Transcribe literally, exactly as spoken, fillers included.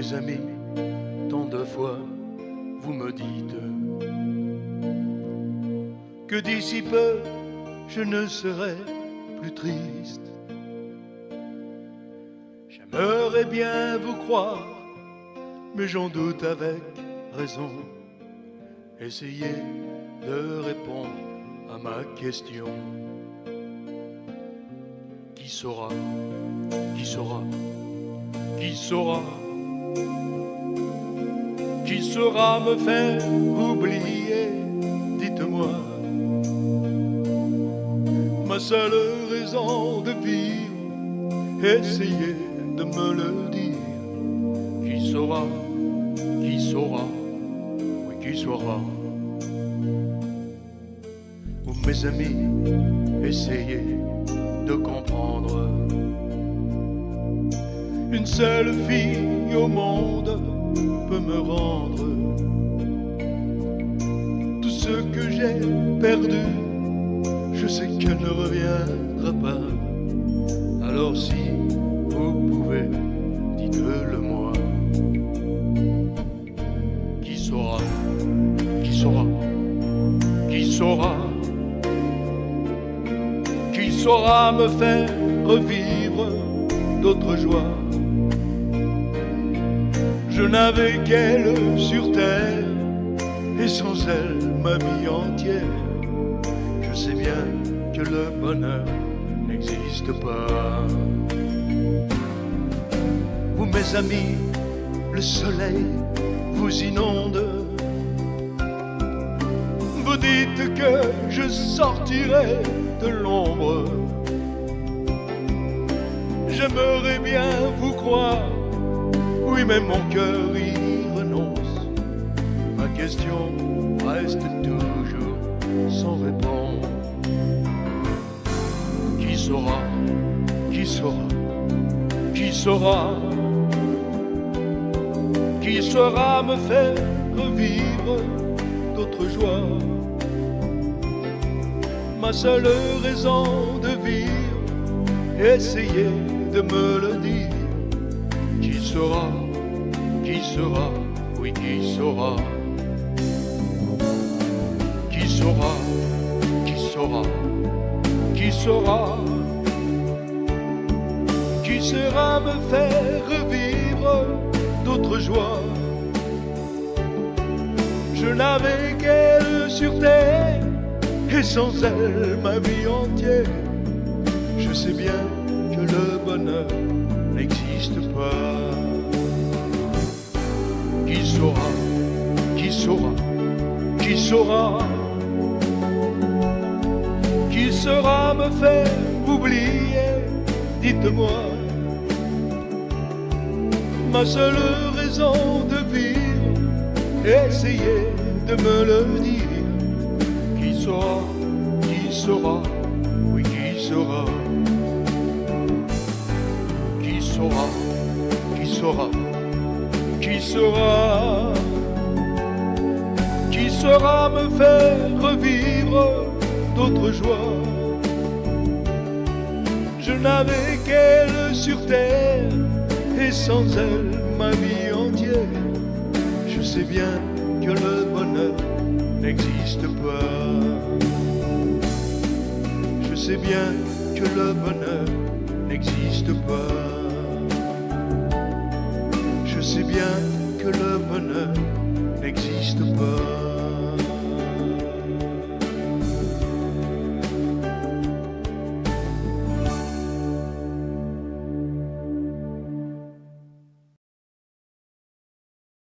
mes amis, tant de fois vous me dites que d'ici peu je ne serai plus triste. J'aimerais bien vous croire, mais j'en doute avec raison. Essayez de répondre à ma question. Qui saura, qui saura, qui saura, qui saura me faire oublier, dites-moi. Ma seule raison de vivre, essayez de me le dire. Qui saura, qui saura, oui qui saura. Vous mes amis, essayez de comprendre. Une seule fille au monde peut me rendre tout ce que j'ai perdu. Je sais qu'elle ne reviendra pas. Alors si vous pouvez, dites-le moi. Qui saura, qui saura, qui saura, qui saura me faire revivre d'autres joies. Je n'avais qu'elle sur terre, et sans elle ma vie entière. Je sais bien que le bonheur n'existe pas. Vous mes amis, le soleil vous inonde. Vous dites que je sortirai de l'ombre. J'aimerais bien vous croire, oui mais mon cœur y renonce. Ma question reste toujours sans réponse. Qui saura, qui saura, qui saura, qui saura me faire revivre d'autres joies. Ma seule raison de vivre, essayez de me le dire. Qui saura, qui saura, oui qui saura. Qui saura, qui saura, qui saura, qui saura me faire revivre d'autres joies. Je n'avais qu'elle sur terre, et sans elle ma vie entière. Je sais bien que le bonheur n'existe pas. Qui saura, qui saura, qui saura, qui saura me faire oublier, dites-moi. Ma seule raison de vivre, essayez de me le dire. Qui saura, qui saura, oui qui saura. Qui saura, qui saura, qui saura, qui saura me faire revivre d'autres joies. Je n'avais qu'elle sur terre, et sans elle ma vie entière. Je sais bien que le bonheur n'existe pas. Je sais bien que le bonheur n'existe pas. Je sais bien que le bonheur n'existe pas.